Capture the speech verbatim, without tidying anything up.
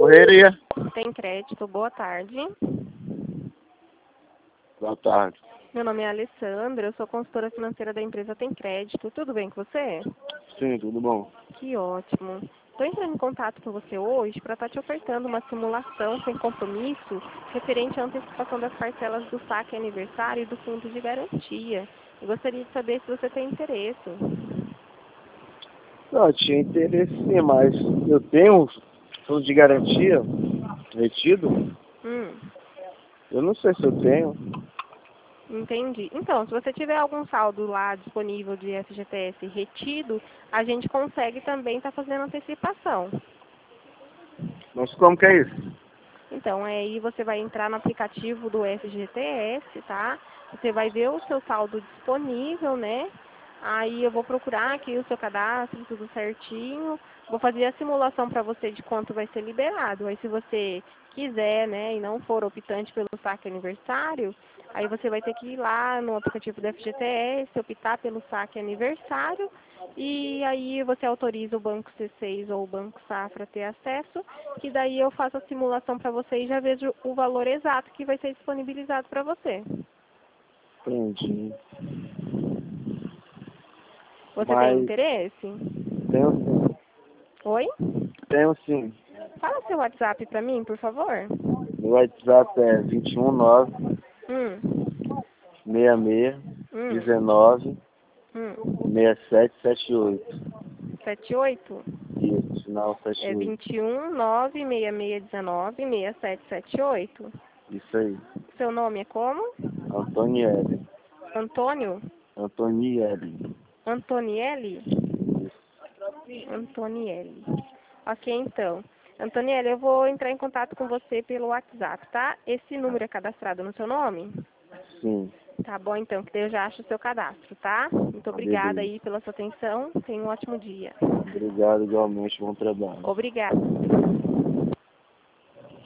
Correria. Tem crédito, boa tarde. Boa tarde. Meu nome é Alessandra, eu sou consultora financeira da empresa Tem Crédito. Tudo bem com você? Sim, tudo bom. Que ótimo. Estou entrando em contato com você hoje para estar te ofertando uma simulação sem compromisso referente à antecipação das parcelas do saque aniversário e do fundo de garantia. Eu gostaria de saber se você tem interesse. Não, eu tinha interesse sim, mas eu tenho fundo de garantia retido? Hum, Eu não sei se eu tenho. entendi. Então, se você tiver algum saldo lá disponível de F G T S retido, a gente consegue também estar fazendo antecipação. Mas como que é isso? Então, aí você vai entrar no aplicativo do F G T S, tá? Você vai ver o seu saldo disponível, né? Aí eu vou procurar aqui o seu cadastro, tudo certinho. Vou fazer a simulação para você de quanto vai ser liberado. Aí se você quiser, né, e não for optante pelo saque aniversário, aí você vai ter que ir lá no aplicativo do F G T S, optar pelo saque aniversário. E aí você autoriza o Banco C seis ou o Banco Safra a ter acesso, que daí eu faço a simulação para você e já vejo o valor exato que vai ser disponibilizado para você. Entendi. Você tem Mas interesse? tenho sim. Oi? Tenho sim. Fala seu WhatsApp para mim, por favor. Meu WhatsApp é vinte e um nove Hum, seis seis hum, dezenove hum. seis sete sete oito. sete oito? Isso, final É sete oito. vinte e um nove seis seis dezenove seis sete sete oito. Isso aí. Seu nome é como? Antonielli. Antônio? Antonielli. Antonielli? Isso. Antonielli. Ok, então. Antonielli, eu vou entrar em contato com você pelo WhatsApp, tá? Esse número é cadastrado no seu nome? Sim. Tá bom, então, que daí eu já acho o seu cadastro, tá? Muito obrigada Beleza. aí pela sua atenção. Tenha um ótimo dia. Obrigado igualmente. Bom trabalho. Obrigada.